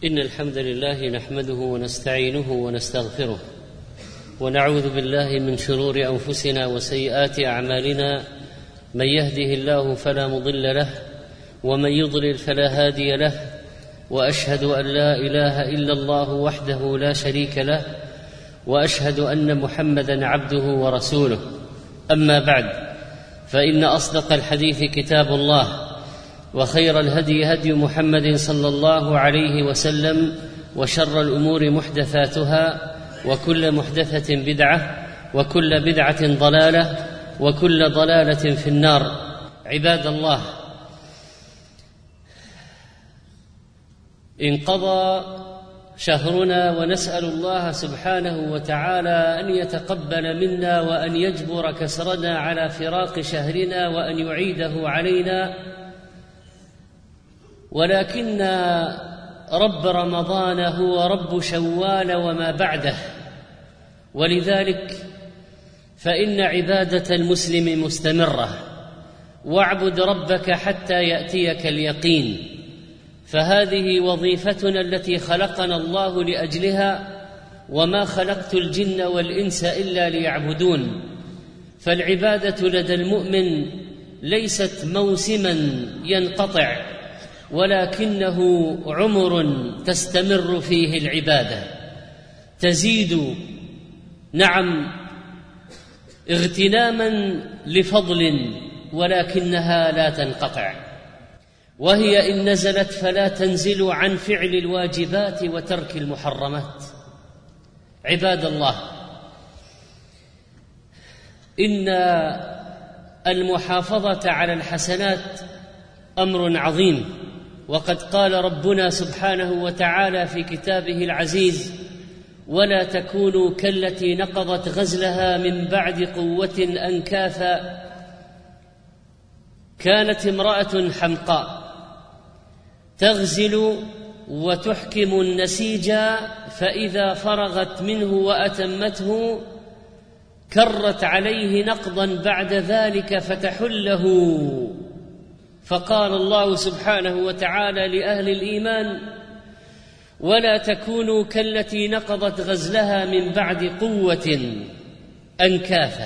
إن الحمد لله نحمده ونستعينه ونستغفره ونعوذ بالله من شرور أنفسنا وسيئات أعمالنا. من يهده الله فلا مضل له ومن يضلل فلا هادي له، وأشهد أن لا إله إلا الله وحده لا شريك له، وأشهد أن محمدًا عبده ورسوله. أما بعد، فإن أصدق الحديث كتاب الله، وخير الهدي هدي محمد صلى الله عليه وسلم، وشر الأمور محدثاتها، وكل محدثة بدعة، وكل بدعة ضلالة، وكل ضلالة في النار. عباد الله، انقضى شهرنا، ونسأل الله سبحانه وتعالى أن يتقبل منا وأن يجبر كسرنا على فراق شهرنا وأن يعيده علينا. ولكن رب رمضان هو رب شوال وما بعده، ولذلك فإن عبادة المسلم مستمرة، واعبد ربك حتى يأتيك اليقين. فهذه وظيفتنا التي خلقنا الله لأجلها، وما خلقت الجن والإنس إلا ليعبدون. فالعبادة لدى المؤمن ليست موسما ينقطع، ولكنه عمر تستمر فيه العبادة، تزيد نعم اغتناما لفضل، ولكنها لا تنقطع. وهي إن نزلت فلا تنزل عن فعل الواجبات وترك المحرمات. عباد الله، إن المحافظة على الحسنات أمر عظيم، وقد قال ربنا سبحانه وتعالى في كتابه العزيز: ولا تكونوا كالتي نقضت غزلها من بعد قوة أنكاثا، كانت امرأة حمقاء تغزل وتحكم النسيج، فإذا فرغت منه وأتمته كرت عليه نقضا بعد ذلك فتحله. فقال الله سبحانه وتعالى لأهل الإيمان: ولا تكونوا كالتي نقضت غزلها من بعد قوة أنكاثا.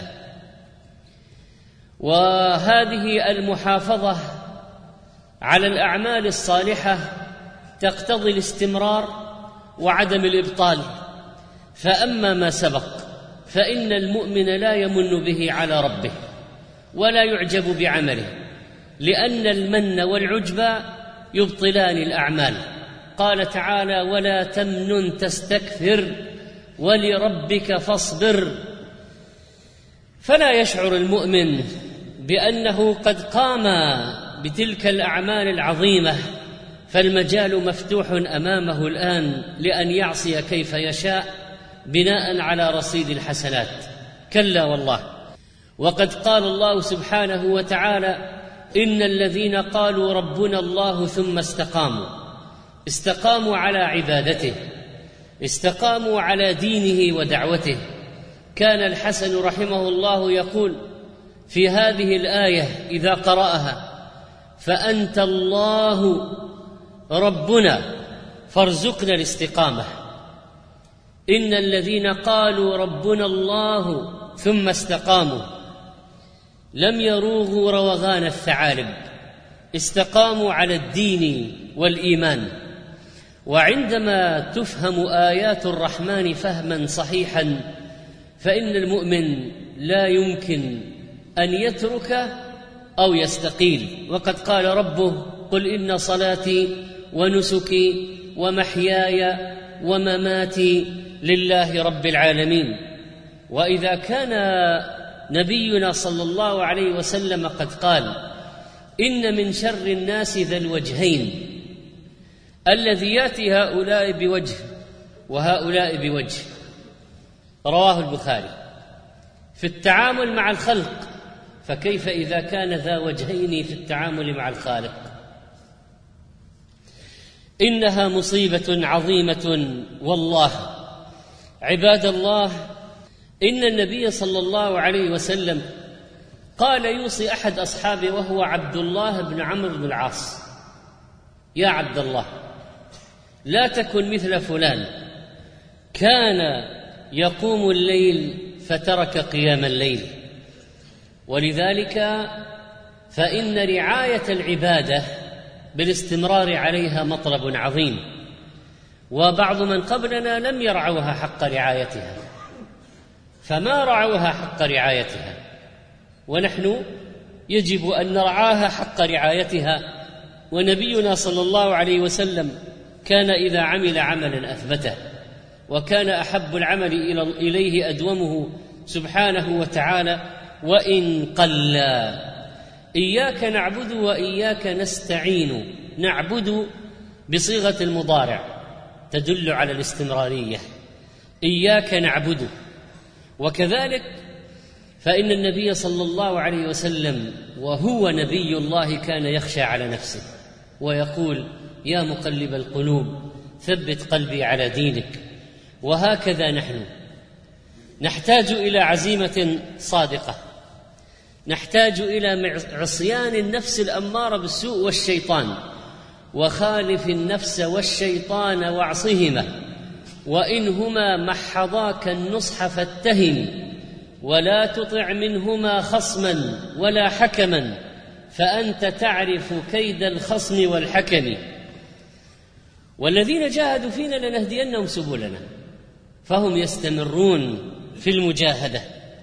وهذه المحافظة على الأعمال الصالحة تقتضي الاستمرار وعدم الإبطال. فأما ما سبق فإن المؤمن لا يمن به على ربه ولا يعجب بعمله، لأن المن والعجب يبطلان الأعمال. قال تعالى: ولا تمنن تستكثر ولربك فاصبر. فلا يشعر المؤمن بأنه قد قام بتلك الأعمال العظيمة، فالمجال مفتوح أمامه الآن لأن يعصي كيف يشاء بناء على رصيد الحسنات. كلا والله. وقد قال الله سبحانه وتعالى: إن الذين قالوا ربنا الله ثم استقاموا على عبادته، استقاموا على دينه ودعوته. كان الحسن رحمه الله يقول في هذه الآية إذا قرأها: فأنت الله ربنا فارزقنا الاستقامة. إن الذين قالوا ربنا الله ثم استقاموا لم يروغوا روغان الثعالب، استقاموا على الدين والإيمان. وعندما تفهم آيات الرحمن فهما صحيحا، فإن المؤمن لا يمكن أن يترك أو يستقيل. وقد قال ربه: قل إن صلاتي ونسكي ومحياي ومماتي لله رب العالمين. وإذا كان نبينا صلى الله عليه وسلم قد قال: إن من شر الناس ذا الوجهين، الذي يأتي هؤلاء بوجه وهؤلاء بوجه. رواه البخاري. في التعامل مع الخلق، فكيف إذا كان ذا وجهين في التعامل مع الخالق؟ إنها مصيبة عظيمة والله. عباد الله، إن النبي صلى الله عليه وسلم قال يوصي أحد أصحابه وهو عبد الله بن عمرو بن العاص: يا عبد الله، لا تكن مثل فلان كان يقوم الليل فترك قيام الليل. ولذلك فإن رعاية العبادة بالاستمرار عليها مطلب عظيم، وبعض من قبلنا لم يرعوها حق رعايتها، فما رعوها حق رعايتها، ونحن يجب أن نرعاها حق رعايتها. ونبينا صلى الله عليه وسلم كان إذا عمل عملا أثبته، وكان أحب العمل إليه أدومه سبحانه وتعالى وإن قل. إياك نعبد وإياك نستعين، نعبد بصيغة المضارع تدل على الاستمرارية، إياك نعبد. وكذلك فإن النبي صلى الله عليه وسلم وهو نبي الله كان يخشى على نفسه ويقول: يا مقلب القلوب ثبت قلبي على دينك. وهكذا نحن نحتاج إلى عزيمة صادقة، نحتاج إلى عصيان النفس الأمارة بالسوء والشيطان، وخالف النفس والشيطان واعصهما، وإنهما محضاك النصح فاتهم، ولا تطع منهما خصما ولا حكما، فأنت تعرف كيد الخصم والحكم. والذين جاهدوا فينا لنهدينهم سبلنا، فهم يستمرون في المجاهدة.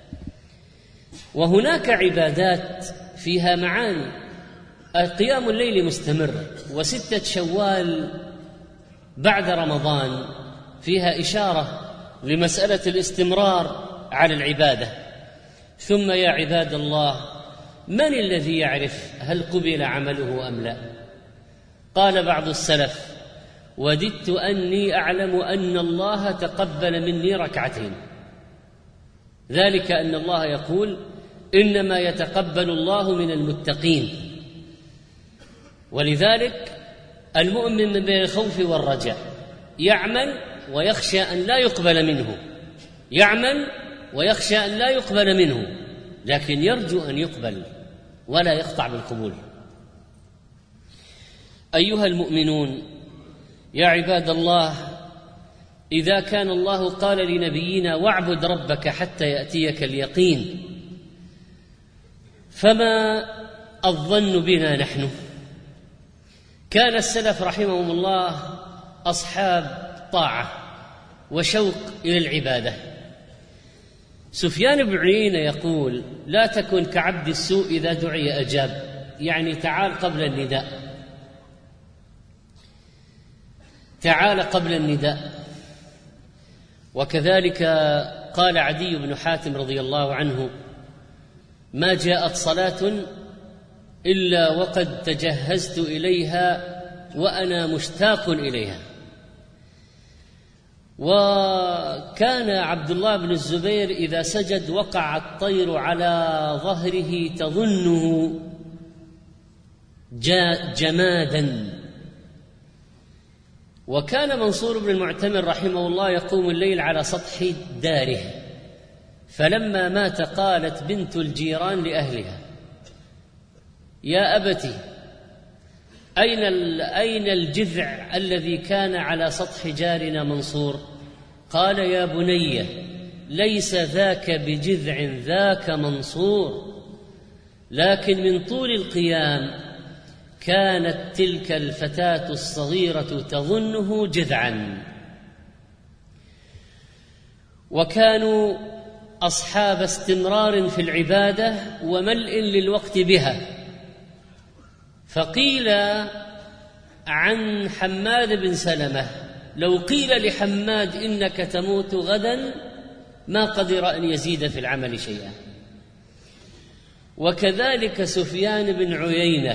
وهناك عبادات فيها معاني، قيام الليل مستمر، وستة شوال بعد رمضان فيها إشارة لمسألة الاستمرار على العبادة. ثم يا عباد الله، من الذي يعرف هل قبل عمله أم لا؟ قال بعض السلف: وددت أني أعلم أن الله تقبل مني ركعتين، ذلك أن الله يقول: إنما يتقبل الله من المتقين. ولذلك المؤمن من بين الخوف والرجاء يعمل ويخشى أن لا يقبل منه، يعمل ويخشى أن لا يقبل منه، لكن يرجو أن يقبل ولا يقطع بالقبول. أيها المؤمنون، يا عباد الله، إذا كان الله قال لنبينا: واعبد ربك حتى يأتيك اليقين، فما الظن بنا نحن؟ كان السلف رحمهم الله أصحاب طاعة وشوق إلى العبادة. سفيان بن عيينة يقول: لا تكن كعبد السوء إذا دعي أجاب، يعني تعال قبل النداء، تعال قبل النداء. وكذلك قال عدي بن حاتم رضي الله عنه: ما جاءت صلاة إلا وقد تجهزت إليها وأنا مشتاق إليها. وكان عبد الله بن الزبير إذا سجد وقع الطير على ظهره تظنه جمادا. وكان منصور بن المعتمر رحمه الله يقوم الليل على سطح داره، فلما مات قالت بنت الجيران لأهلها: يا أبتي، أين الجذع الذي كان على سطح جارنا منصور؟ قال: يا بني، ليس ذاك بجذع، ذاك منصور، لكن من طول القيام كانت تلك الفتاة الصغيرة تظنه جذعا. وكانوا أصحاب استمرار في العبادة وملء للوقت بها. فقيل عن حماد بن سلمة: لو قيل لحماد إنك تموت غدا ما قدر أن يزيد في العمل شيئا. وكذلك سفيان بن عيينة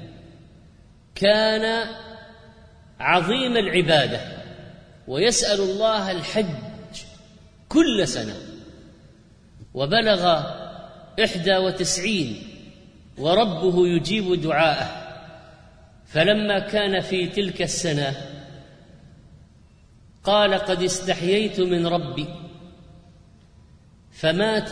كان عظيم العبادة ويسأل الله الحج كل سنة، وبلغ 91 وربه يجيب دعاءه. فلما كان في تلك السنة قال: قد استحييت من ربي، فمات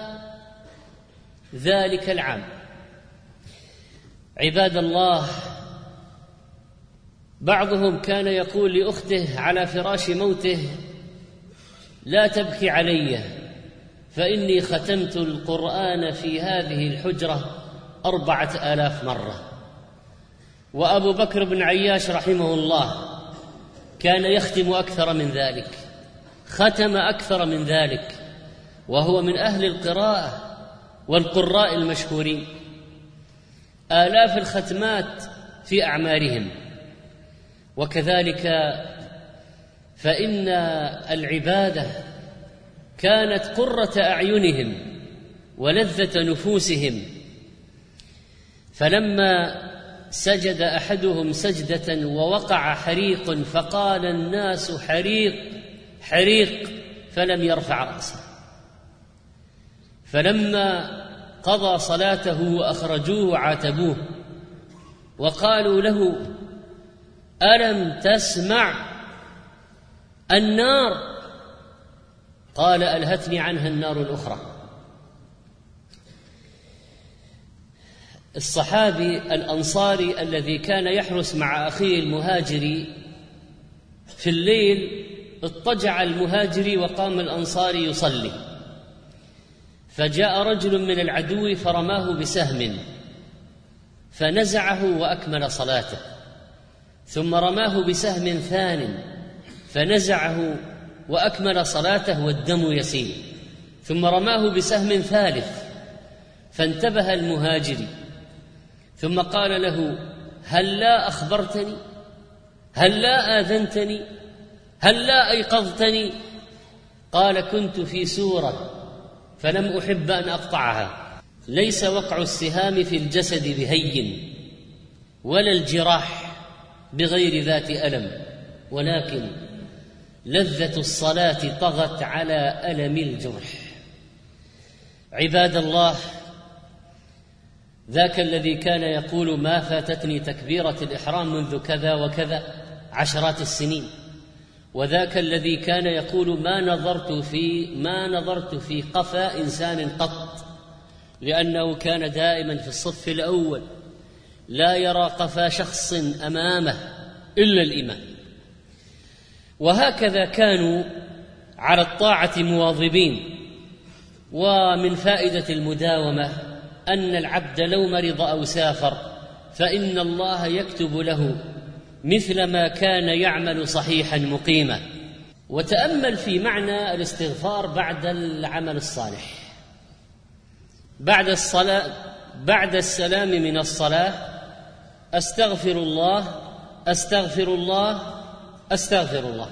ذلك العام. عباد الله، بعضهم كان يقول لأخته على فراش موته: لا تبكي علي فإني ختمت القرآن في هذه الحجرة 4000 مرة. وأبو بكر بن عياش رحمه الله كان يختم أكثر من ذلك، ختم أكثر من ذلك، وهو من أهل القراءة والقراء المشهورين، آلاف الختمات في أعمارهم. وكذلك فإن العبادة كانت قرة أعينهم ولذة نفوسهم. فلما سجد أحدهم سجدة ووقع حريق فقال الناس: حريق حريق، فلم يرفع رأسه. فلما قضى صلاته وأخرجوه عاتبوه وقالوا له: ألم تسمع النار؟ قال: ألهتني عنها النار الأخرى. الصحابي الأنصاري الذي كان يحرس مع أخيه المهاجري في الليل اضطجع المهاجري وقام الأنصاري يصلي، فجاء رجل من العدو فرماه بسهم فنزعه وأكمل صلاته، ثم رماه بسهم ثان فنزعه وأكمل صلاته والدم يسيل، ثم رماه بسهم ثالث فانتبه المهاجري ثم قال له: هل لا أخبرتني؟ هل لا آذنتني؟ هل لا أيقظتني؟ قال: كنت في سورة فلم أحب أن أقطعها. ليس وقع السهام في الجسد بهين ولا الجراح بغير ذات ألم، ولكن لذة الصلاة طغت على ألم الجرح. عباد الله، ذاك الذي كان يقول: ما فاتتني تكبيرة الإحرام منذ كذا وكذا عشرات السنين، وذاك الذي كان يقول: ما نظرت في قفا إنسان قط، لأنه كان دائما في الصف الأول لا يرى قفا شخص أمامه إلا الإمام. وهكذا كانوا على الطاعة مواظبين. ومن فائدة المداومة أن العبد لو مرض أو سافر فإن الله يكتب له مثل ما كان يعمل صحيحا مقيما. وتأمل في معنى الاستغفار بعد العمل الصالح، بعد السلام من الصلاة: أستغفر الله أستغفر الله أستغفر الله.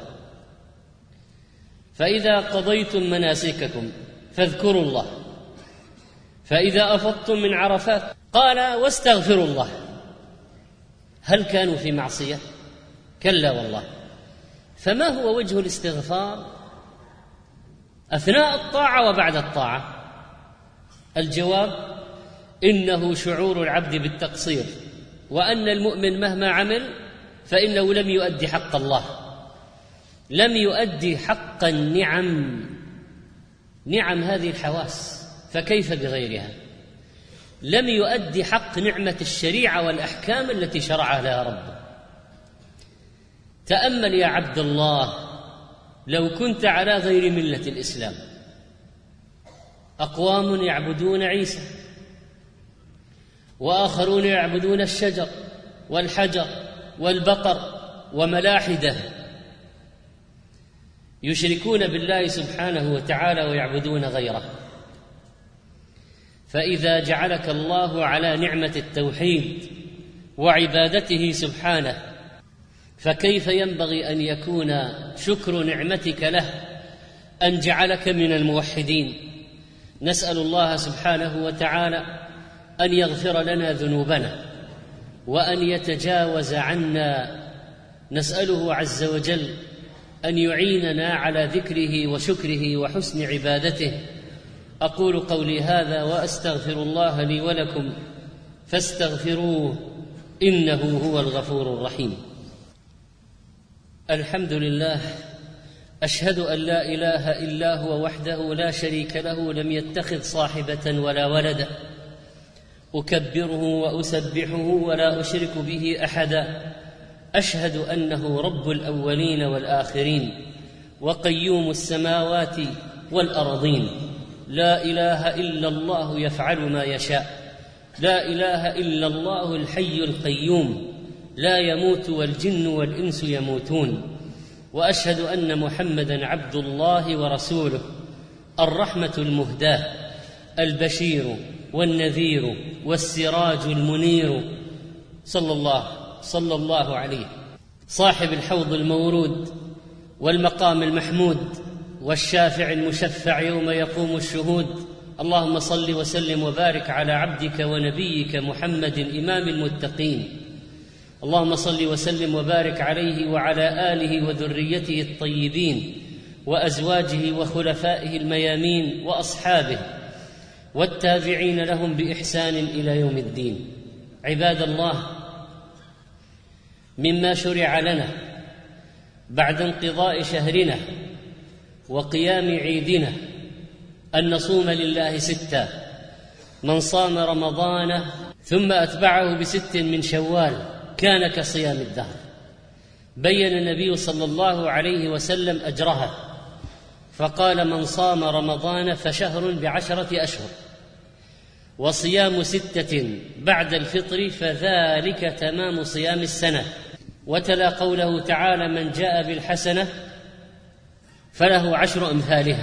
فإذا قضيتم مناسككم فاذكروا الله، فإذا أفضتم من عرفات قال: واستغفروا الله. هل كانوا في معصية؟ كلا والله. فما هو وجه الاستغفار أثناء الطاعة وبعد الطاعة؟ الجواب: إنه شعور العبد بالتقصير، وأن المؤمن مهما عمل فإنه لم يؤدي حق الله، لم يؤدي حق النعم، نعم هذه الحواس، فكيف بغيرها؟ لم يؤدي حق نعمة الشريعة والأحكام التي شرعها لها ربه. تأمل يا عبد الله، لو كنت على غير ملة الإسلام، أقوام يعبدون عيسى، وآخرون يعبدون الشجر والحجر والبقر وملاحده، يشركون بالله سبحانه وتعالى ويعبدون غيره. فإذا جعلك الله على نعمة التوحيد وعبادته سبحانه، فكيف ينبغي أن يكون شكر نعمتك له أن جعلك من الموحدين؟ نسأل الله سبحانه وتعالى أن يغفر لنا ذنوبنا وأن يتجاوز عنا. نسأله عز وجل أن يعيننا على ذكره وشكره وحسن عبادته. أقول قولي هذا وأستغفر الله لي ولكم فاستغفروه إنه هو الغفور الرحيم. الحمد لله، أشهد أن لا إله إلا هو وحده لا شريك له، لم يتخذ صاحبة ولا ولدا، أكبره وأسبحه ولا أشرك به أحدا، أشهد أنه رب الأولين والآخرين وقيوم السماوات والأرضين، لا إله إلا الله يفعل ما يشاء، لا إله إلا الله الحي القيوم، لا يموت والجن والإنس يموتون. وأشهد أن محمدًا عبد الله ورسوله، الرحمة المهداة، البشير والنذير والسراج المنير، صلى الله عليه، صاحب الحوض المورود والمقام المحمود والشافع المشفع يوم يقوم الشهود. اللهم صل وسلم وبارك على عبدك ونبيك محمد إمام المتقين. اللهم صل وسلم وبارك عليه وعلى آله وذريته الطيبين وأزواجه وخلفائه الميامين وأصحابه والتابعين لهم بإحسان إلى يوم الدين. عباد الله، مما شرع لنا بعد انقضاء شهرنا وقيام عيدنا أن نصوم لله 6. من صام رمضان ثم أتبعه ب6 من شوال كان كصيام الدهر. بين النبي صلى الله عليه وسلم أجرها فقال: من صام رمضان فشهر ب10 أشهر، وصيام 6 بعد الفطر فذلك تمام صيام السنة. وتلا قوله تعالى: من جاء بالحسنة فله 10 أمثالها.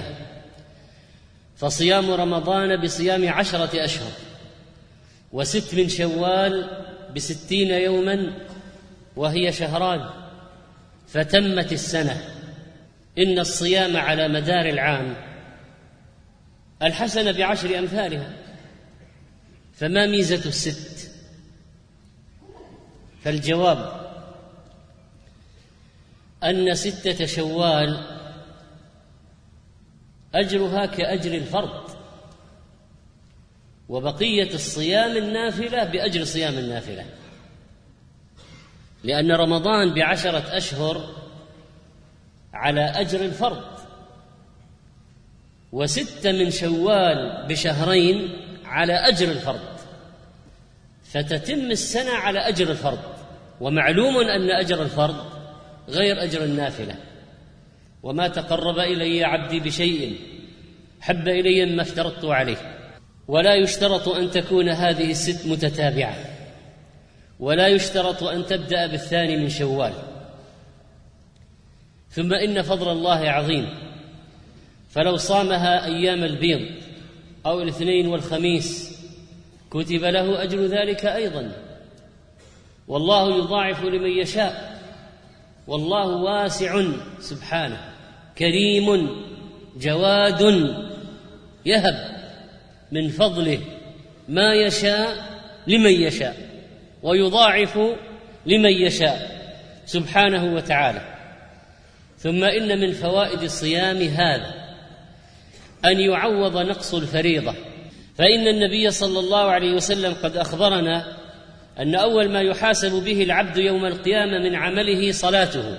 فصيام رمضان بصيام 10 أشهر، و6 من شوال ب60 يوما، وهي شهران، فتمت السنة. إن الصيام على مدار العام الحسنة ب10 أمثالها، فما ميزة 6؟ فالجواب أن 6 شوال أجرها كأجر الفرض، وبقية الصيام النافلة بأجر صيام النافلة، لأن رمضان ب10 أشهر على أجر الفرض، و6 من شوال ب2 على أجر الفرض، فتتم السنة على أجر الفرض. ومعلوم أن أجر الفرض غير أجر النافلة. وما تقرب إلي عبدي بشيء حب إلي مما افترضت عليه. ولا يشترط أن تكون هذه 6 متتابعة، ولا يشترط أن تبدأ ب2 من شوال. ثم إن فضل الله عظيم، فلو صامها أيام البيض أو الاثنين والخميس كتب له أجر ذلك أيضا. والله يضاعف لمن يشاء، والله واسع سبحانه كريم جواد، يهب من فضله ما يشاء لمن يشاء ويضاعف لمن يشاء سبحانه وتعالى. ثم إن من فوائد الصيام هذا أن يعوض نقص الفريضة، فإن النبي صلى الله عليه وسلم قد أخبرنا أن أول ما يحاسب به العبد يوم القيامة من عمله صلاته،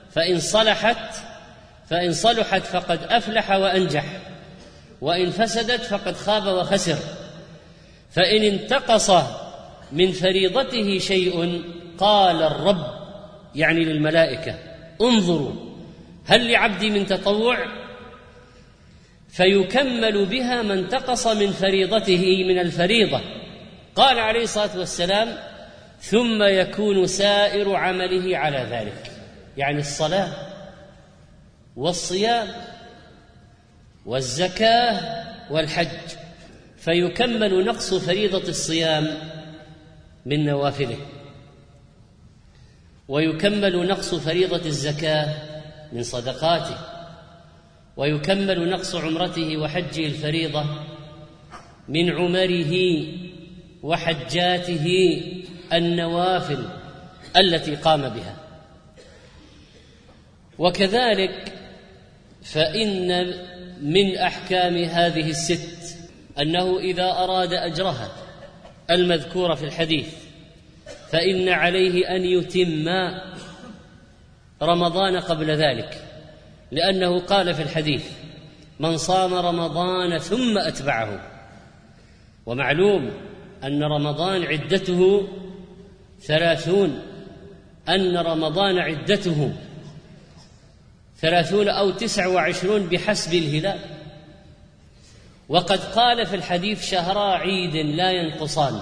فإن صلحت فقد أفلح وأنجح، وإن فسدت فقد خاب وخسر. فإن انتقص من فريضته شيء قال الرب، يعني للملائكة: انظروا هل لعبدي من تطوع؟ فيكمل بها ما انتقص من فريضته من الفريضة. قال عليه الصلاة والسلام: ثم يكون سائر عمله على ذلك، يعني الصلاة والصيام والزكاة والحج، فيكمل نقص فريضة الصيام من نوافله، ويكمل نقص فريضة الزكاة من صدقاته، ويكمل نقص عمرته وحجه الفريضة من عمره وحجاته النوافل التي قام بها. وكذلك فإن من أحكام هذه 6 أنه إذا أراد أجرها المذكورة في الحديث فإن عليه أن يتم رمضان قبل ذلك، لأنه قال في الحديث: من صام رمضان ثم أتبعه. ومعلوم أن رمضان عدته 30 أن رمضان عدته 30 أو 29 بحسب الهلال، وقد قال في الحديث: شهرا عيد لا ينقصان،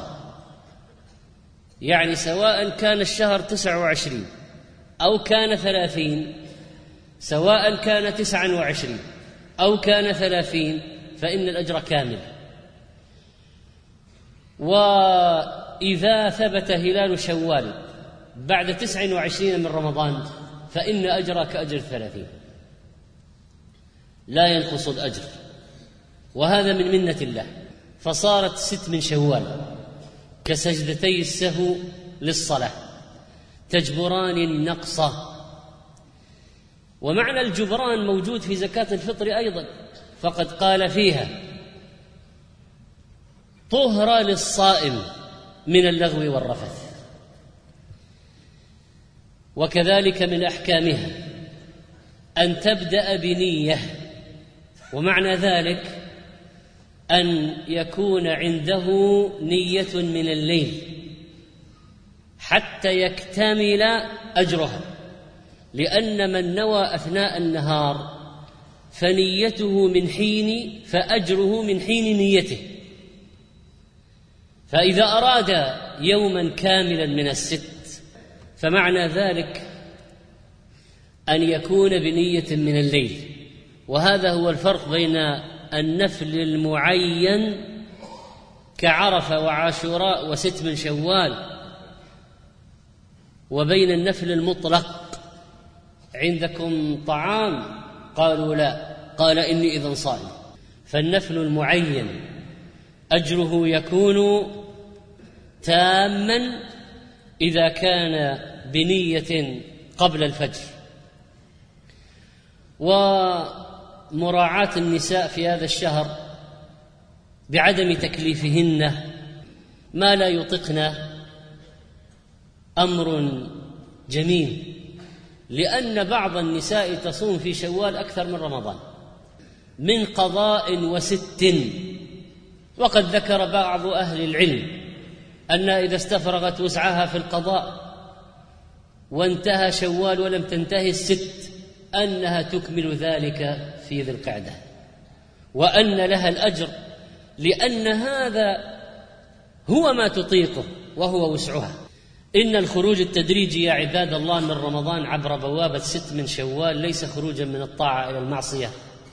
يعني سواء كان الشهر 29 أو كان 30، سواء كان 29 أو كان 30، فإن الأجر كامل. وإذا ثبت هلال شوال بعد 29 من رمضان فإن أجر كأجر 30، لا ينقص الأجر، وهذا من منة الله. فصارت 6 من شوال كسجدتي السهو للصلاة تجبران النقص. ومعنى الجبران موجود في زكاة الفطر أيضا، فقد قال فيها: طهر للصائم من اللغو والرفث. وكذلك من أحكامها أن تبدأ بنية، ومعنى ذلك أن يكون عنده نية من الليل حتى يكتمل أجرها، لأن من نوى أثناء النهار فنيته من حين، فأجره من حين نيته. فإذا أراد يوما كاملا من ال6 فمعنى ذلك أن يكون بنية من الليل. وهذا هو الفرق بين النفل المعين كعرفة وعاشوراء و6 من شوال وبين النفل المطلق: عندكم طعام؟ قالوا لا، قال إني إذن صائم. فالنفل المعين أجره يكون تاما إذا كان بنية قبل الفجر. ومراعاة النساء في هذا الشهر بعدم تكليفهن ما لا يطقن أمر جميل، لأن بعض النساء تصوم في شوال أكثر من رمضان من قضاء و6. وقد ذكر بعض أهل العلم أن إذا استفرغت وسعها في القضاء وانتهى شوال ولم تنتهي ال6 أنها تكمل ذلك في ذي القعدة، وأن لها الأجر، لأن هذا هو ما تطيقه وهو وسعها. إن الخروج التدريجي يا عباد الله من رمضان عبر بوابة 6 من شوال ليس خروجا من الطاعة إلى المعصية،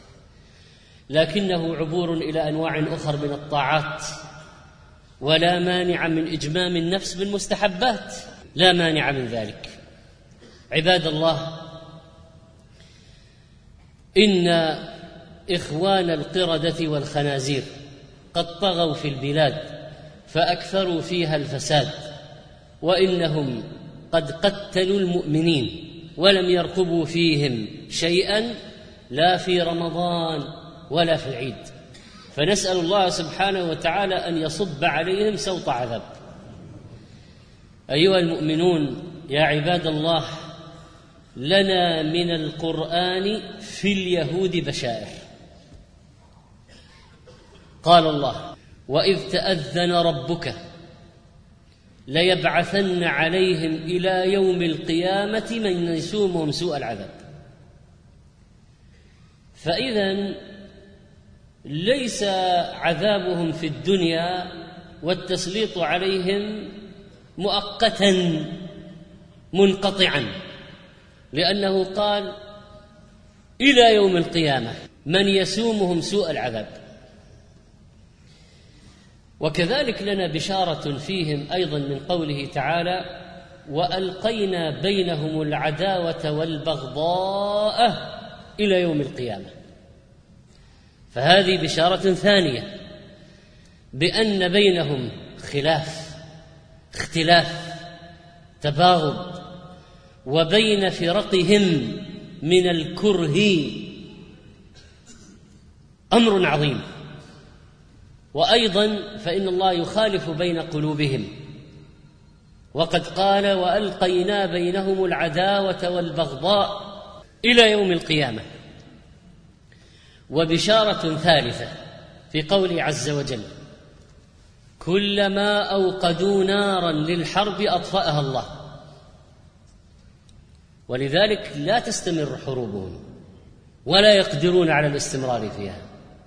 لكنه عبور إلى أنواع أخر من الطاعات، ولا مانع من إجمام النفس بالمستحبات، لا مانع من ذلك. عباد الله، إن إخوان القردة والخنازير قد طغوا في البلاد فأكثروا فيها الفساد، وإنهم قد قتلوا المؤمنين ولم يرقبوا فيهم شيئا لا في رمضان ولا في العيد، فنسأل الله سبحانه وتعالى أن يصب عليهم سوط عذاب. أيها المؤمنون يا عباد الله، لنا من القرآن في اليهود بشائر. قال الله: وإذ تأذن ربك ليبعثن عليهم إلى يوم القيامة من يسومهم سوء العذاب. فإذن ليس عذابهم في الدنيا والتسليط عليهم مؤقتا منقطعا، لأنه قال إلى يوم القيامة من يسومهم سوء العذاب. وكذلك لنا بشارة فيهم أيضا من قوله تعالى: وألقينا بينهم العداوة والبغضاء إلى يوم القيامة. فهذه بشارة ثانية بأن بينهم خلاف، اختلاف، تباغض، وبين فرقهم من الكره أمر عظيم. وأيضا فإن الله يخالف بين قلوبهم، وقد قال: وألقينا بينهم العداوة والبغضاء إلى يوم القيامة. وبشارة ثالثة في قوله عز وجل: كلما أوقدوا نارا للحرب أطفأها الله. ولذلك لا تستمر حروبهم ولا يقدرون على الاستمرار فيها.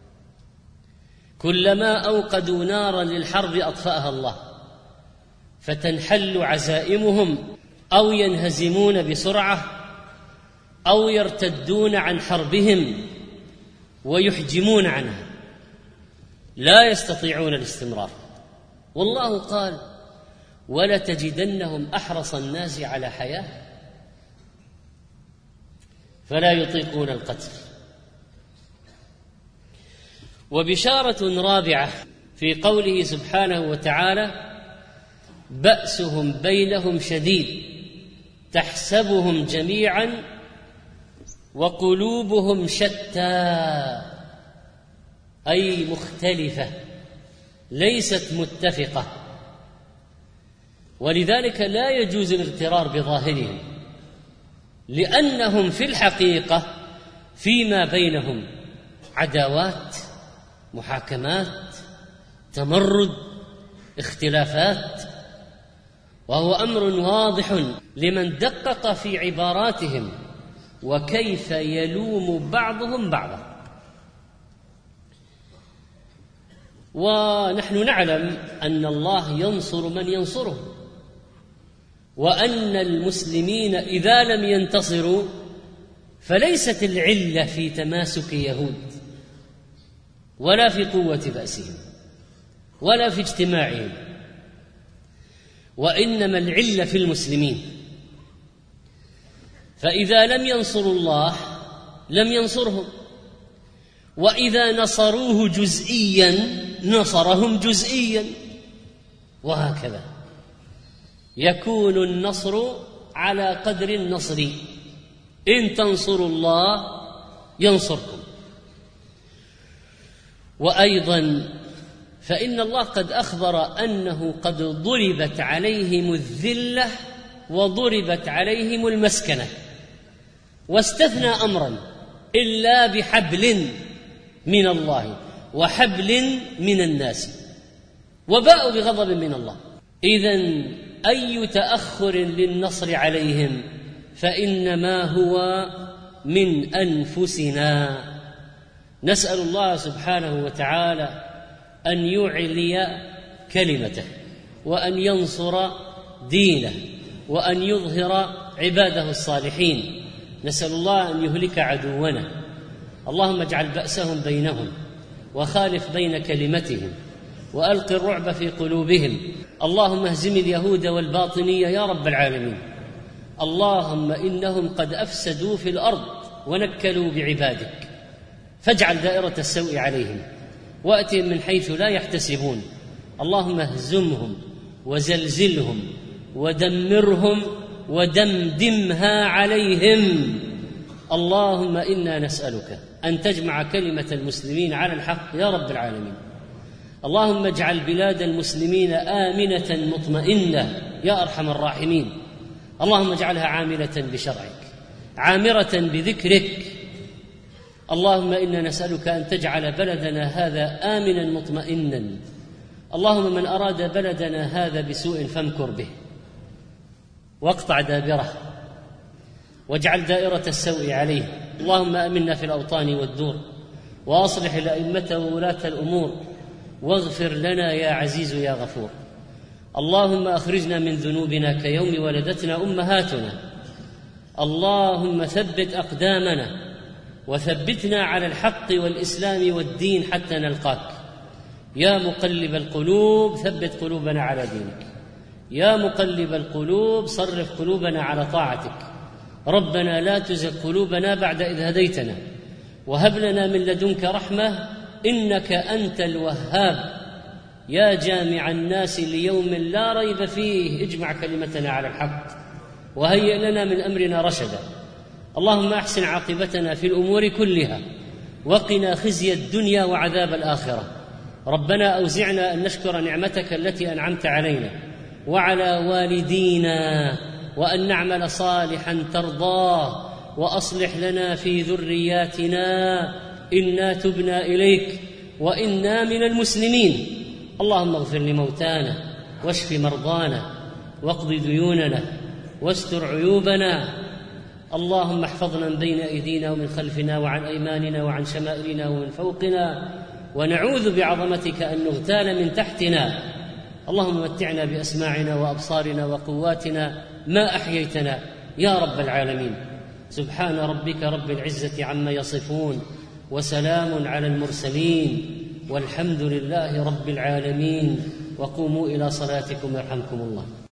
كلما أوقدوا نارا للحرب أطفأها الله، فتنحل عزائمهم أو ينهزمون بسرعة أو يرتدون عن حربهم ويحجمون عنها، لا يستطيعون الاستمرار. والله قال: ولتجدنهم أحرص الناس على حياة فلا يطيقون القتل. وبشارة رابعة في قوله سبحانه وتعالى: بأسهم بينهم شديد تحسبهم جميعا وقلوبهم شتى، أي مختلفة ليست متفقة. ولذلك لا يجوز الاغترار بظاهرهم، لأنهم في الحقيقة فيما بينهم عداوات، محاكمات، تمرد، اختلافات، وهو أمر واضح لمن دقق في عباراتهم وكيف يلوم بعضهم بعضا. ونحن نعلم أن الله ينصر من ينصره، وأن المسلمين إذا لم ينتصروا فليست العلة في تماسك يهود ولا في قوة بأسهم ولا في اجتماعهم، وإنما العلة في المسلمين. فإذا لم ينصروا الله لم ينصرهم، وإذا نصروه جزئيا نصرهم جزئيا، وهكذا يكون النصر على قدر النصر. إن تنصروا الله ينصركم. وأيضا فإن الله قد أخبر أنه قد ضربت عليهم الذلة وضربت عليهم المسكنة، واستثنى أمرا: إلا بحبل من الله وحبل من الناس، وباءوا بغضب من الله. إذن أي تأخر للنصر عليهم فإنما هو من أنفسنا. نسأل الله سبحانه وتعالى أن يعلي كلمته، وأن ينصر دينه، وأن يظهر عباده الصالحين. نسأل الله أن يهلك عدونا. اللهم اجعل بأسهم بينهم وخالف بين كلمتهم وألق الرعب في قلوبهم. اللهم اهزم اليهود والباطنية يا رب العالمين. اللهم إنهم قد أفسدوا في الأرض ونكلوا بعبادك، فاجعل دائرة السوء عليهم وأتهم من حيث لا يحتسبون. اللهم اهزمهم وزلزلهم ودمرهم ودمدمها عليهم. اللهم إنا نسألك أن تجمع كلمة المسلمين على الحق يا رب العالمين. اللهم اجعل بلاد المسلمين آمنة مطمئنة يا أرحم الراحمين. اللهم اجعلها عاملة بشرعك عامرة بذكرك. اللهم إنا نسألك أن تجعل بلدنا هذا آمنا مطمئنا. اللهم من أراد بلدنا هذا بسوء فامكر به واقطع دابره واجعل دائرة السوء عليه. اللهم آمنا في الأوطان والدور، وأصلح الأئمة وولاة الأمور، واغفر لنا يا عزيز يا غفور. اللهم أخرجنا من ذنوبنا كيوم ولدتنا أمهاتنا. اللهم ثبت أقدامنا وثبتنا على الحق والإسلام والدين حتى نلقاك. يا مقلب القلوب ثبت قلوبنا على دينك. يا مقلب القلوب صرف قلوبنا على طاعتك. ربنا لا تزغ قلوبنا بعد إذ هديتنا، وهب لنا من لدنك رحمة إنك أنت الوهاب. يا جامع الناس ليوم لا ريب فيه اجمع كلمتنا على الحق وهيئ لنا من أمرنا رشدا. اللهم أحسن عاقبتنا في الأمور كلها وقنا خزي الدنيا وعذاب الآخرة. ربنا أوزعنا أن نشكر نعمتك التي أنعمت علينا وعلى والدينا، وأن نعمل صالحا ترضاه، وأصلح لنا في ذرياتنا إنا تبنا إليك وإنا من المسلمين. اللهم اغفر لموتانا واشف مرضانا واقض ديوننا واستر عيوبنا اللهم احفظنا من بين أيدينا ومن خلفنا وعن أيماننا وعن شمائلنا ومن فوقنا، ونعوذ بعظمتك أن نغتال من تحتنا. اللهم متعنا بأسماعنا وأبصارنا وقواتنا ما أحييتنا يا رب العالمين. سبحان ربك رب العزة عما يصفون، وسلام على المرسلين، والحمد لله رب العالمين. وقوموا إلى صلاتكم يرحمكم الله.